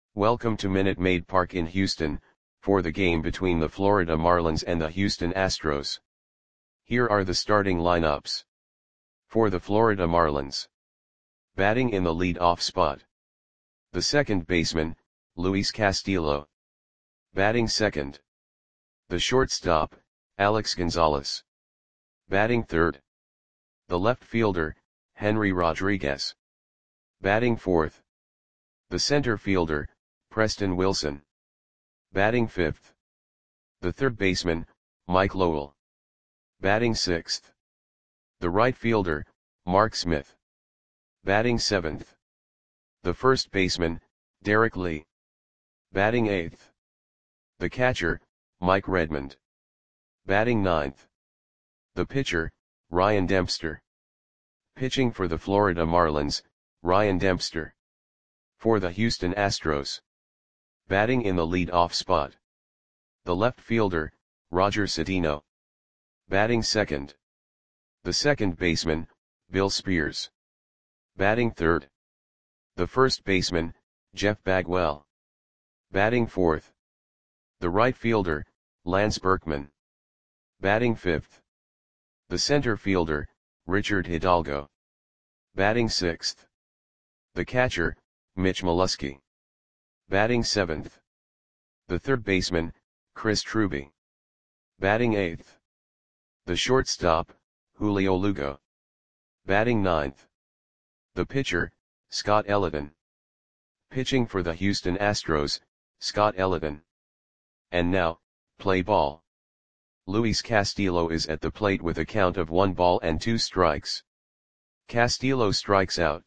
Welcome to Minute Maid Park in Houston, for the game between the Florida Marlins and the Houston Astros. Here are the starting lineups. For the Florida Marlins. Batting in the lead-off spot. The second baseman, Luis Castillo. Batting second. The shortstop, Alex Gonzalez. Batting third. The left fielder, Henry Rodriguez. Batting fourth. The center fielder, Preston Wilson. Batting fifth. The third baseman, Mike Lowell. Batting sixth. The right fielder, Mark Smith. Batting seventh. The first baseman, Derek Lee. Batting eighth. The catcher, Mike Redmond. Batting ninth. The pitcher, Ryan Dempster. Pitching for the Florida Marlins, Ryan Dempster. For the Houston Astros. Batting in the lead-off spot. The left fielder, Roger Cedeno. Batting second. The second baseman, Bill Spears. Batting third. The first baseman, Jeff Bagwell. Batting fourth. The right fielder, Lance Berkman. Batting fifth. The center fielder, Richard Hidalgo. Batting sixth. The catcher, Mitch Molesky. Batting seventh. The third baseman, Chris Truby. Batting eighth. The shortstop, Julio Lugo. Batting ninth. The pitcher, Scott Ellington. Pitching for the Houston Astros, Scott Ellington. And now, play ball. Luis Castillo is at the plate with a count of 1 ball and 2 strikes. Castillo strikes out.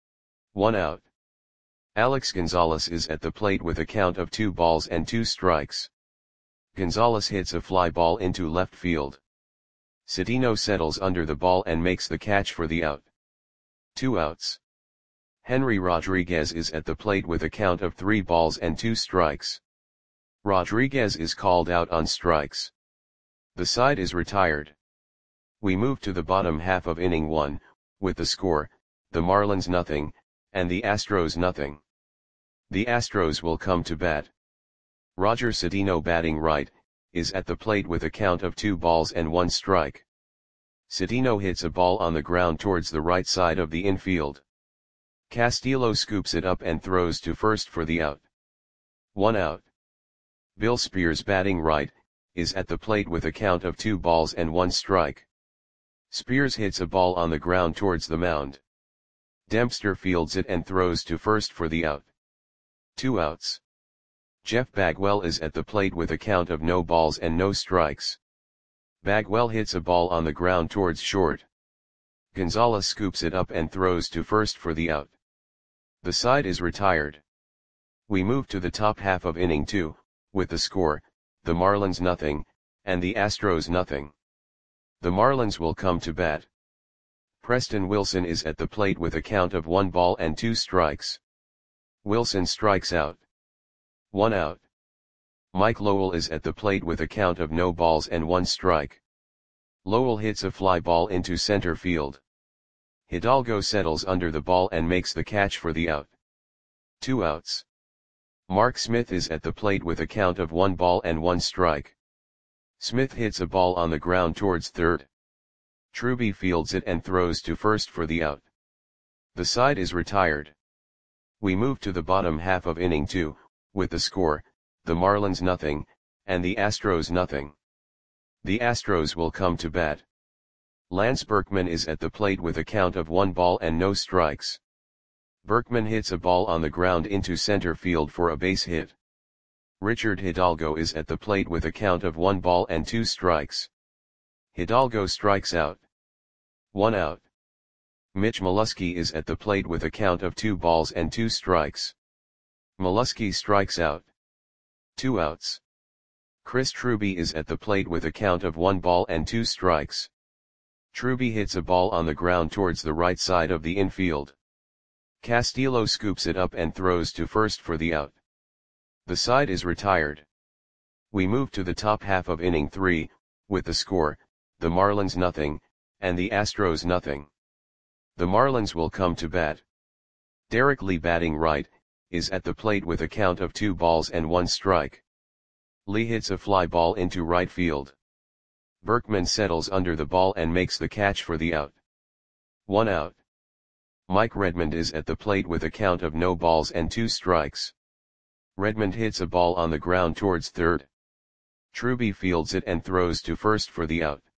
1 out. Alex Gonzalez is at the plate with a count of 2 balls and 2 strikes. Gonzalez hits a fly ball into left field. Cedeno settles under the ball and makes the catch for the out. 2 outs. Henry Rodriguez is at the plate with a count of 3 balls and 2 strikes. Rodriguez is called out on strikes. The side is retired. We move to the bottom half of inning 1, with the score, the Marlins nothing, and the Astros nothing. The Astros will come to bat. Roger Cedeno, batting right, is at the plate with a count of 2 balls and 1 strike. Cedeno hits a ball on the ground towards the right side of the infield. Castillo scoops it up and throws to first for the out. 1 out. Bill Spears, batting right, is at the plate with a count of 2 balls and 1 strike. Spears hits a ball on the ground towards the mound. Dempster fields it and throws to first for the out. 2 outs. Jeff Bagwell is at the plate with a count of no balls and no strikes. Bagwell hits a ball on the ground towards short. Gonzalez scoops it up and throws to first for the out. The side is retired. We move to the top half of inning 2, with the score, the Marlins nothing, and the Astros nothing. The Marlins will come to bat. Preston Wilson is at the plate with a count of 1 ball and 2 strikes. Wilson strikes out. 1 out. Mike Lowell is at the plate with a count of no balls and 1 strike. Lowell hits a fly ball into center field. Hidalgo settles under the ball and makes the catch for the out. 2 outs. Mark Smith is at the plate with a count of 1 ball and 1 strike. Smith hits a ball on the ground towards third. Truby fields it and throws to first for the out. The side is retired. We move to the bottom half of inning 2, with the score, the Marlins nothing, and the Astros nothing. The Astros will come to bat. Lance Berkman is at the plate with a count of 1 ball and no strikes. Berkman hits a ball on the ground into center field for a base hit. Richard Hidalgo is at the plate with a count of 1 ball and 2 strikes. Hidalgo strikes out. 1 out. Mitch Molesky is at the plate with a count of 2 balls and 2 strikes. Molesky strikes out. 2 outs. Chris Truby is at the plate with a count of 1 ball and 2 strikes. Truby hits a ball on the ground towards the right side of the infield. Castillo scoops it up and throws to first for the out. The side is retired. We move to the top half of inning 3, with the score, the Marlins nothing, and the Astros nothing. The Marlins will come to bat. Derek Lee, batting right, is at the plate with a count of 2 balls and 1 strike. Lee hits a fly ball into right field. Berkman settles under the ball and makes the catch for the out. 1 out. Mike Redmond is at the plate with a count of no balls and 2 strikes. Redmond hits a ball on the ground towards third. Truby fields it and throws to first for the out.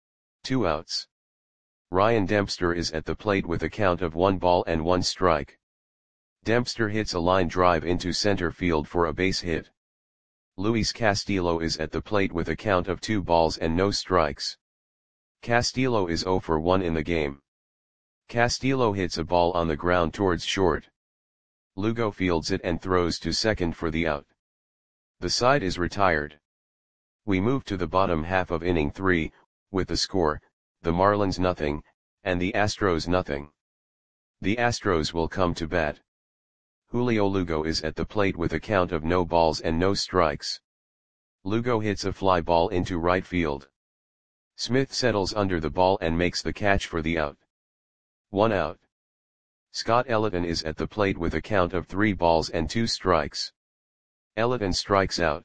2 outs. Ryan Dempster is at the plate with a count of 1 ball and 1 strike. Dempster hits a line drive into center field for a base hit. Luis Castillo is at the plate with a count of 2 balls and no strikes. Castillo is 0 for 1 in the game. Castillo hits a ball on the ground towards short. Lugo fields it and throws to second for the out. The side is retired. We move to the bottom half of inning 3, with the score, the Marlins nothing, and the Astros nothing. The Astros will come to bat. Julio Lugo is at the plate with a count of no balls and no strikes. Lugo hits a fly ball into right field. Smith settles under the ball and makes the catch for the out. 1 out. Scott Elliton is at the plate with a count of 3 balls and 2 strikes. Elliton strikes out.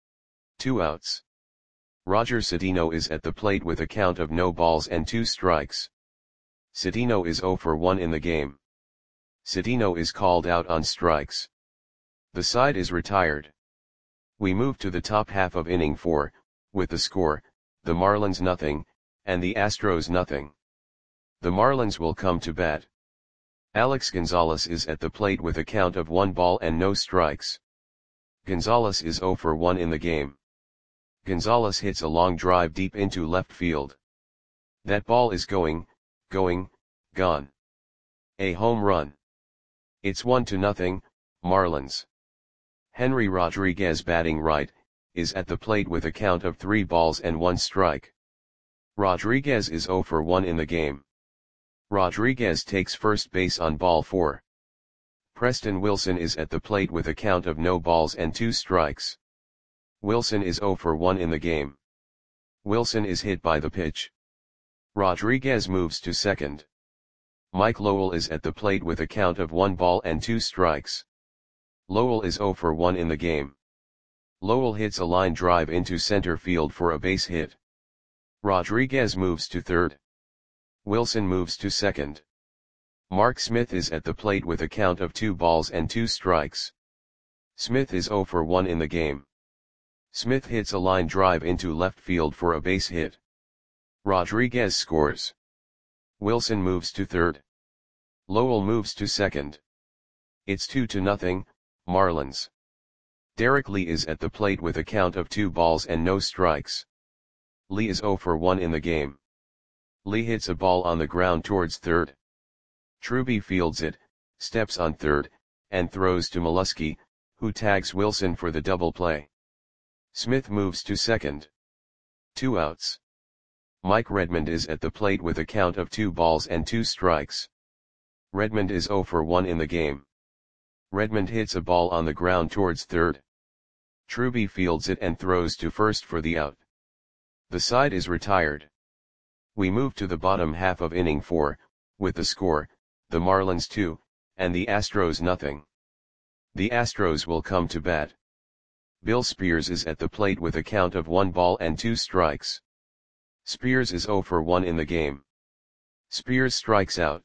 2 outs. Roger Cedeno is at the plate with a count of no balls and 2 strikes. Cedeno is 0 for 1 in the game. Cedeno is called out on strikes. The side is retired. We move to the top half of inning 4, with the score, the Marlins nothing, and the Astros nothing. The Marlins will come to bat. Alex Gonzalez is at the plate with a count of 1 ball and no strikes. Gonzalez is 0 for 1 in the game. Gonzalez hits a long drive deep into left field. That ball is going, gone. A home run. It's 1-0, Marlins. Henry Rodriguez batting right, is at the plate with a count of 3 balls and 1 strike. Rodriguez is 0 for 1 in the game. Rodriguez takes first base on ball 4. Preston Wilson is at the plate with a count of no balls and 2 strikes. Wilson is 0 for 1 in the game. Wilson is hit by the pitch. Rodriguez moves to second. Mike Lowell is at the plate with a count of 1 ball and 2 strikes. Lowell is 0 for 1 in the game. Lowell hits a line drive into center field for a base hit. Rodriguez moves to third. Wilson moves to second. Mark Smith is at the plate with a count of 2 balls and 2 strikes. Smith is 0 for 1 in the game. Smith hits a line drive into left field for a base hit. Rodriguez scores. Wilson moves to third. Lowell moves to second. It's 2-0, Marlins. Derek Lee is at the plate with a count of 2 balls and no strikes. Lee is 0 for 1 in the game. Lee hits a ball on the ground towards third. Truby fields it, steps on third, and throws to Molesky, who tags Wilson for the double play. Smith moves to second. 2 outs. Mike Redmond is at the plate with a count of 2 balls and 2 strikes. Redmond is 0 for 1 in the game. Redmond hits a ball on the ground towards third. Truby fields it and throws to first for the out. The side is retired. We move to the bottom half of inning 4, with the score, the Marlins 2, and the Astros nothing. The Astros will come to bat. Bill Spears is at the plate with a count of 1 ball and 2 strikes. Spears is 0 for 1 in the game. Spears strikes out.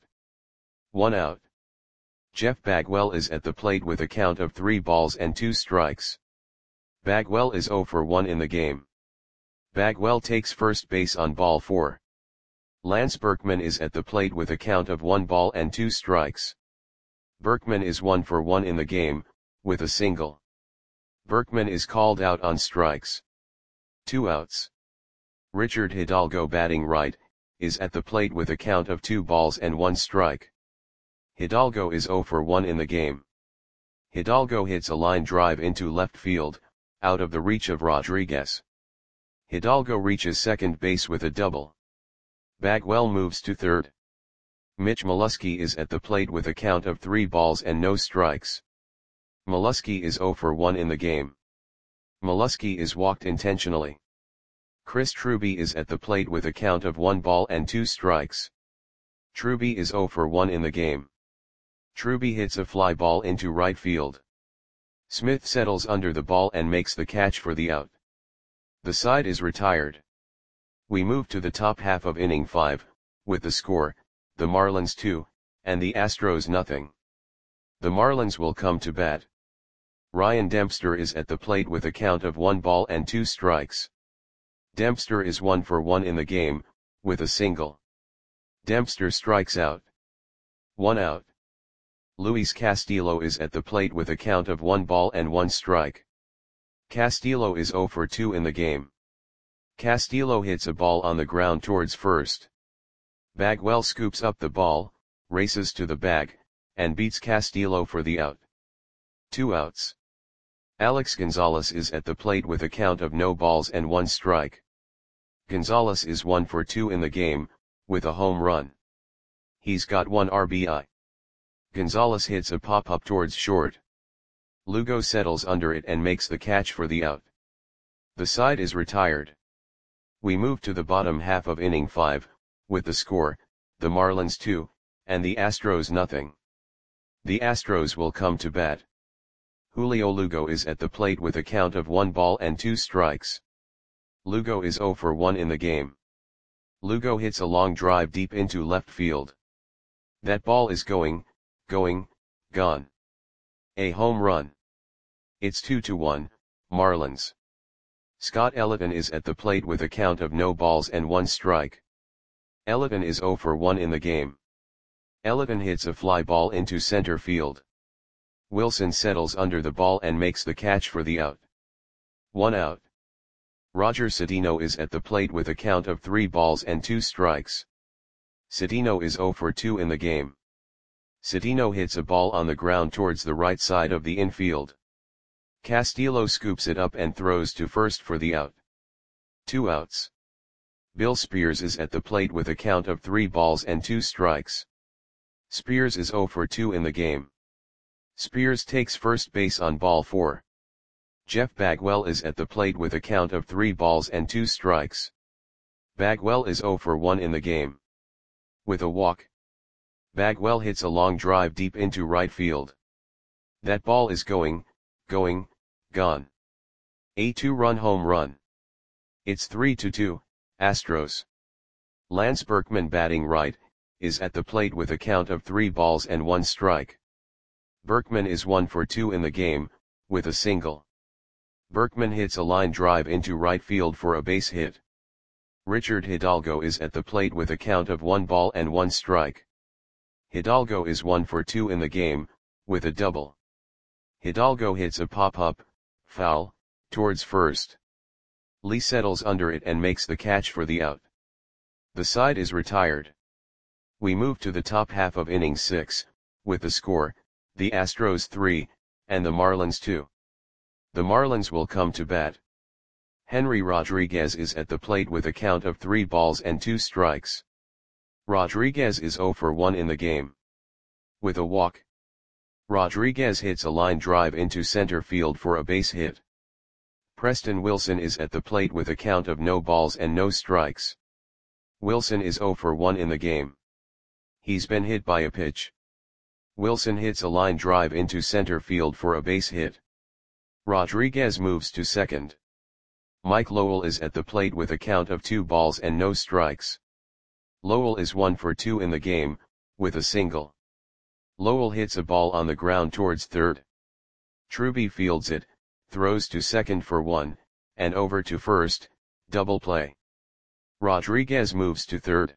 1 out. Jeff Bagwell is at the plate with a count of 3 balls and 2 strikes. Bagwell is 0 for 1 in the game. Bagwell takes first base on ball 4. Lance Berkman is at the plate with a count of 1 ball and 2 strikes. Berkman is 1 for 1 in the game, with a single. Berkman is called out on strikes. 2 outs. Richard Hidalgo batting right, is at the plate with a count of 2 balls and 1 strike. Hidalgo is 0 for 1 in the game. Hidalgo hits a line drive into left field, out of the reach of Rodriguez. Hidalgo reaches second base with a double. Bagwell moves to third. Mitch Molesky is at the plate with a count of 3 balls and no strikes. Molesky is 0 for 1 in the game. Molesky is walked intentionally. Chris Truby is at the plate with a count of 1 ball and 2 strikes. Truby is 0 for 1 in the game. Truby hits a fly ball into right field. Smith settles under the ball and makes the catch for the out. The side is retired. We move to the top half of inning 5, with the score, the Marlins 2, and the Astros nothing. The Marlins will come to bat. Ryan Dempster is at the plate with a count of 1 ball and 2 strikes. Dempster is 1 for 1 in the game, with a single. Dempster strikes out. 1 out. Luis Castillo is at the plate with a count of 1 ball and 1 strike. Castillo is 0 for 2 in the game. Castillo hits a ball on the ground towards first. Bagwell scoops up the ball, races to the bag, and beats Castillo for the out. 2 outs. Alex Gonzalez is at the plate with a count of no balls and 1 strike. Gonzalez is 1 for 2 in the game, with a home run. He's got 1 RBI. Gonzalez hits a pop-up towards short. Lugo settles under it and makes the catch for the out. The side is retired. We move to the bottom half of inning 5, with the score, the Marlins 2, and the Astros nothing. The Astros will come to bat. Julio Lugo is at the plate with a count of 1 ball and 2 strikes. Lugo is 0 for 1 in the game. Lugo hits a long drive deep into left field. That ball is gone. A home run. It's 2-1, Marlins. Scott Elliton is at the plate with a count of no balls and 1 strike. Elliton is 0 for 1 in the game. Elliton hits a fly ball into center field. Wilson settles under the ball and makes the catch for the out. 1 out. Roger Cedeno is at the plate with a count of 3 balls and 2 strikes. Cedeno is 0 for 2 in the game. Cedeno hits a ball on the ground towards the right side of the infield. Castillo scoops it up and throws to first for the out. 2 outs. Bill Spears is at the plate with a count of 3 balls and 2 strikes. Spears is 0 for 2 in the game. Spears takes first base on ball 4. Jeff Bagwell is at the plate with a count of 3 balls and 2 strikes. Bagwell is 0 for 1 in the game. With a walk, Bagwell hits a long drive deep into right field. That ball is gone. A 2-run home run. It's 3-2, Astros. Lance Berkman, batting right, is at the plate with a count of 3 balls and 1 strike. Berkman is 1 for 2 in the game, with a single. Berkman hits a line drive into right field for a base hit. Richard Hidalgo is at the plate with a count of 1 ball and 1 strike. Hidalgo is 1 for 2 in the game, with a double. Hidalgo hits a pop-up, foul, towards first. Lee settles under it and makes the catch for the out. The side is retired. We move to the top half of inning 6, with the score, the Astros 3, and the Marlins 2. The Marlins will come to bat. Henry Rodriguez is at the plate with a count of 3 balls and 2 strikes. Rodriguez is 0 for 1 in the game. With a walk, Rodriguez hits a line drive into center field for a base hit. Preston Wilson is at the plate with a count of no balls and no strikes. Wilson is 0 for 1 in the game. He's been hit by a pitch. Wilson hits a line drive into center field for a base hit. Rodriguez moves to second. Mike Lowell is at the plate with a count of 2 balls and no strikes. Lowell is 1 for 2 in the game, with a single. Lowell hits a ball on the ground towards third. Truby fields it, throws to second for 1, and over to first, double play. Rodriguez moves to third.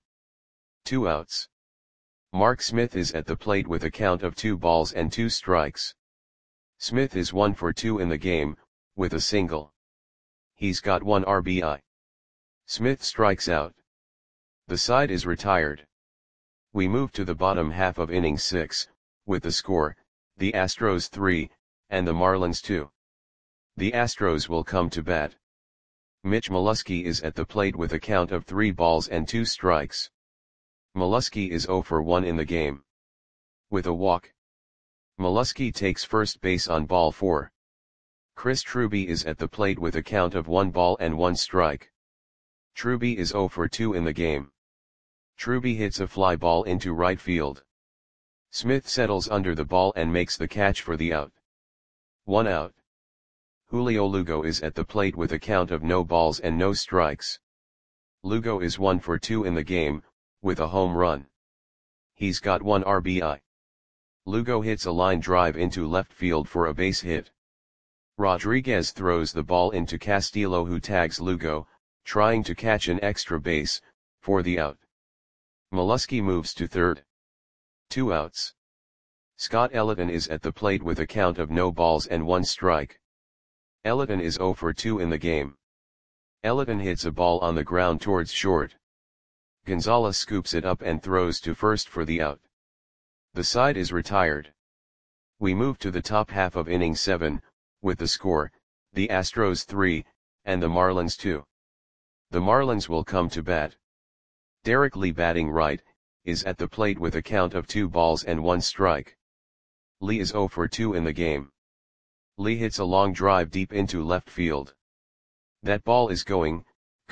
2 outs. Mark Smith is at the plate with a count of 2 balls and 2 strikes. Smith is 1 for 2 in the game, with a single. He's got 1 RBI. Smith strikes out. The side is retired. We move to the bottom half of inning 6, with the score, the Astros 3, and the Marlins 2. The Astros will come to bat. Mitch Molesky is at the plate with a count of 3 balls and 2 strikes. Molesky is 0 for 1 in the game. With a walk, Molesky takes first base on ball 4. Chris Truby is at the plate with a count of 1 ball and 1 strike. Truby is 0 for 2 in the game. Truby hits a fly ball into right field. Smith settles under the ball and makes the catch for the out. 1 out. Julio Lugo is at the plate with a count of no balls and no strikes. Lugo is 1 for 2 in the game, with a home run. He's got 1 RBI. Lugo hits a line drive into left field for a base hit. Rodriguez throws the ball into Castillo, who tags Lugo, trying to catch an extra base, for the out. Molesky moves to third. 2 outs. Scott Elliton is at the plate with a count of no balls and 1 strike. Elliton is 0 for 2 in the game. Elliton hits a ball on the ground towards short. Gonzalez scoops it up and throws to first for the out. The side is retired. We move to the top half of inning 7, with the score, the Astros 3, and the Marlins 2. The Marlins will come to bat. Derek Lee, batting right, is at the plate with a count of 2 balls and 1 strike. Lee is 0 for 2 in the game. Lee hits a long drive deep into left field. That ball is gone.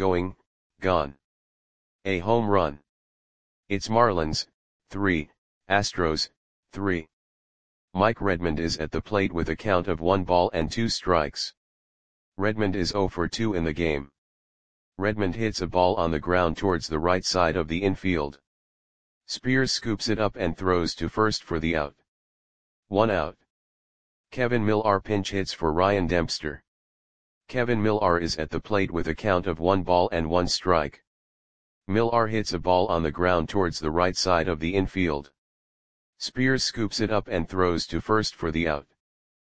A home run. It's Marlins 3, Astros 3. Mike Redmond is at the plate with a count of 1 ball and 2 strikes. Redmond is 0 for 2 in the game. Redmond hits a ball on the ground towards the right side of the infield. Spears scoops it up and throws to first for the out. 1 out. Kevin Millar pinch hits for Ryan Dempster. Kevin Millar is at the plate with a count of 1 ball and 1 strike. Millar hits a ball on the ground towards the right side of the infield. Spears scoops it up and throws to first for the out.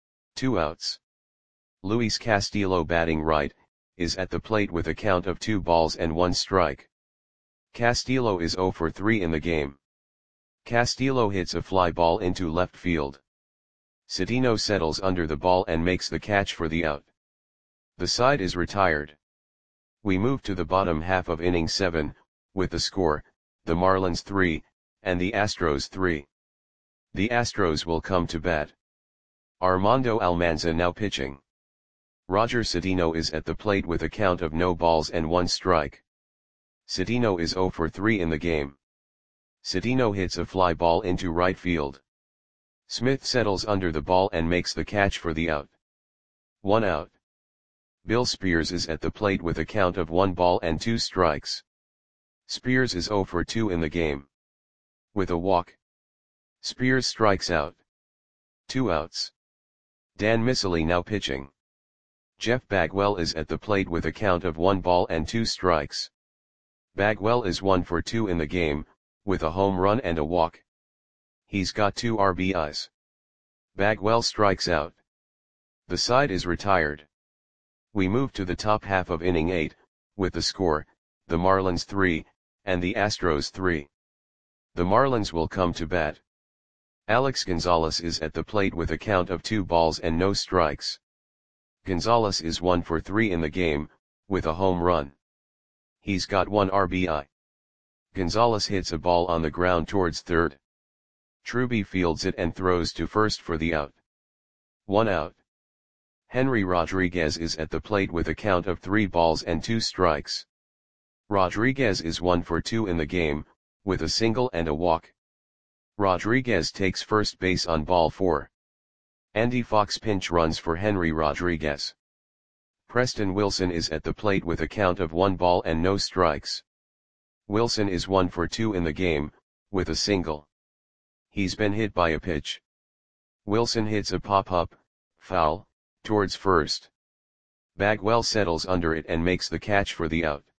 2 outs. Luis Castillo, batting right, is at the plate with a count of 2 balls and 1 strike. Castillo is 0 for 3 in the game. Castillo hits a fly ball into left field. Cedeno settles under the ball and makes the catch for the out. The side is retired. We move to the bottom half of inning 7, with the score, the Marlins 3, and the Astros 3. The Astros will come to bat. Armando Almanza now pitching. Roger Cedeno is at the plate with a count of no balls and 1 strike. Cedeno is 0 for 3 in the game. Cedeno hits a fly ball into right field. Smith settles under the ball and makes the catch for the out. 1 out. Bill Spears is at the plate with a count of 1 ball and 2 strikes. Spears is 0 for 2 in the game. With a walk, Spears strikes out. 2 outs. Dan Miceli now pitching. Jeff Bagwell is at the plate with a count of 1 ball and 2 strikes. Bagwell is 1 for 2 in the game, with a home run and a walk. He's got 2 RBIs. Bagwell strikes out. The side is retired. We move to the top half of inning 8, with the score, the Marlins 3, and the Astros 3. The Marlins will come to bat. Alex Gonzalez is at the plate with a count of 2 balls and no strikes. Gonzalez is 1 for 3 in the game, with a home run. He's got 1 RBI. Gonzalez hits a ball on the ground towards third. Truby fields it and throws to first for the out. 1 out. Henry Rodriguez is at the plate with a count of 3 balls and 2 strikes. Rodriguez is 1 for 2 in the game, with a single and a walk. Rodriguez takes first base on ball 4. Andy Fox pinch runs for Henry Rodriguez. Preston Wilson is at the plate with a count of 1 ball and no strikes. Wilson is 1 for 2 in the game, with a single. He's been hit by a pitch. Wilson hits a pop-up, foul, towards first. Bagwell settles under it and makes the catch for the out.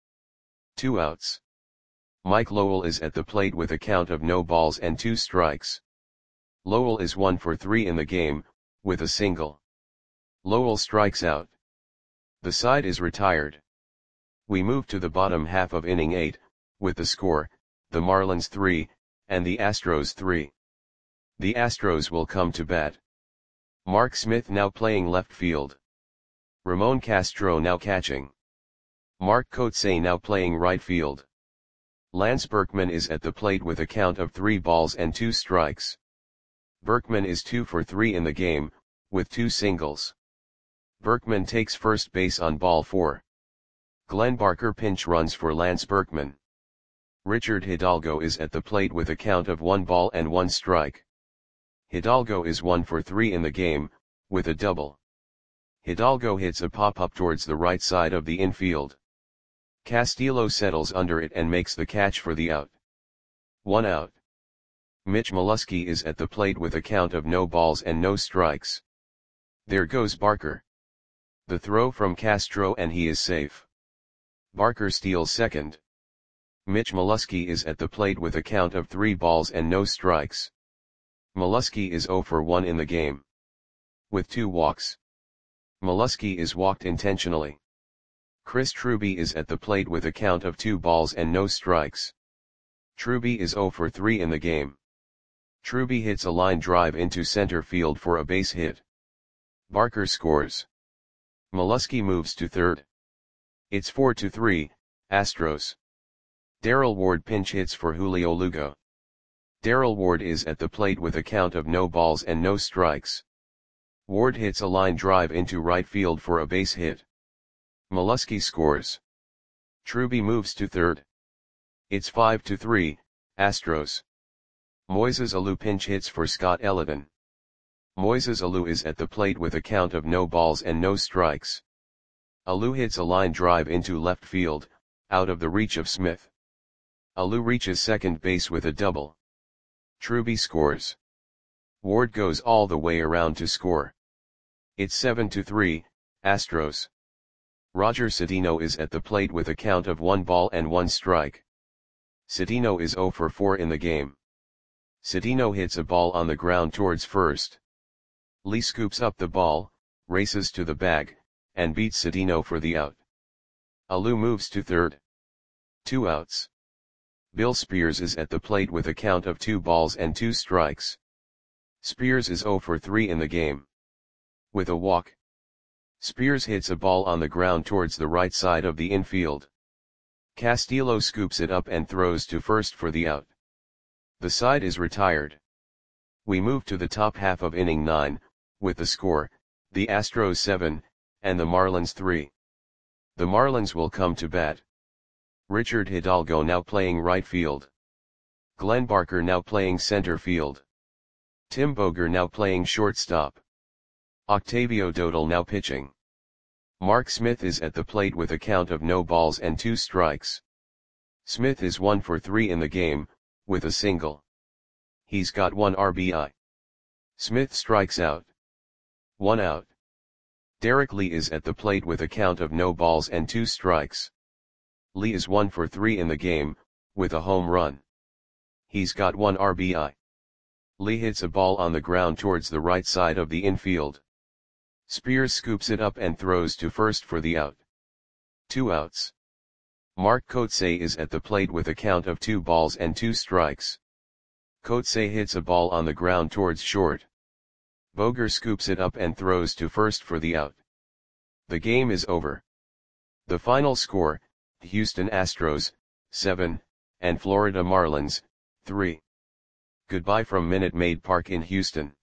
2 outs. Mike Lowell is at the plate with a count of no balls and 2 strikes. Lowell is 1 for 3 in the game, with a single. Lowell strikes out. The side is retired. We move to the bottom half of inning 8, with the score, the Marlins 3, and the Astros 3. The Astros will come to bat. Mark Smith now playing left field. Ramon Castro now catching. Mark Kotsay now playing right field. Lance Berkman is at the plate with a count of 3 balls and 2 strikes. Berkman is 2 for 3 in the game, with 2 singles. Berkman takes first base on ball 4. Glenn Barker pinch runs for Lance Berkman. Richard Hidalgo is at the plate with a count of 1 ball and 1 strike. Hidalgo is 1 for 3 in the game, with a double. Hidalgo hits a pop-up towards the right side of the infield. Castillo settles under it and makes the catch for the out. 1 out. Mitch Molesky is at the plate with a count of no balls and no strikes. There goes Barker. The throw from Castro and he is safe. Barker steals second. Mitch Molesky is at the plate with a count of 3 balls and no strikes. Molesky is 0 for 1 in the game. With 2 walks. Molesky is walked intentionally. Chris Truby is at the plate with a count of 2 balls and no strikes. Truby is 0 for 3 in the game. Truby hits a line drive into center field for a base hit. Barker scores. Molesky moves to third. It's 4-3, Astros. Darrell Ward pinch hits for Julio Lugo. Darrell Ward is at the plate with a count of no balls and no strikes. Ward hits a line drive into right field for a base hit. Molesky scores. Truby moves to third. It's 5-3, Astros. Moises Alou pinch hits for Scott Elliton. Moises Alou is at the plate with a count of no balls and no strikes. Alou hits a line drive into left field, out of the reach of Smith. Alou reaches second base with a double. Truby scores. Ward goes all the way around to score. It's 7-3, Astros. Roger Cedeno is at the plate with a count of 1 ball and 1 strike. Cedeno is 0 for 4 in the game. Cedeno hits a ball on the ground towards first. Lee scoops up the ball, races to the bag, and beats Cedeno for the out. Alou moves to third. 2 outs. Bill Spears is at the plate with a count of 2 balls and 2 strikes. Spears is 0 for 3 in the game. With a walk. Spears hits a ball on the ground towards the right side of the infield. Castillo scoops it up and throws to first for the out. The side is retired. We move to the top half of inning 9, with the score, the Astros 7, and the Marlins 3. The Marlins will come to bat. Richard Hidalgo now playing right field. Glenn Barker now playing center field. Tim Boger now playing shortstop. Octavio Dodal now pitching. Mark Smith is at the plate with a count of no balls and 2 strikes. Smith is 1 for 3 in the game, with a single. He's got 1 RBI. Smith strikes out. 1 out. Derek Lee is at the plate with a count of no balls and 2 strikes. Lee is 1 for 3 in the game, with a home run. He's got 1 RBI. Lee hits a ball on the ground towards the right side of the infield. Spears scoops it up and throws to first for the out. 2 outs. Mark Kotsay is at the plate with a count of 2 balls and 2 strikes. Kotsay hits a ball on the ground towards short. Boger scoops it up and throws to first for the out. The game is over. The final score, Houston Astros, 7, and Florida Marlins, 3. Goodbye from Minute Maid Park in Houston.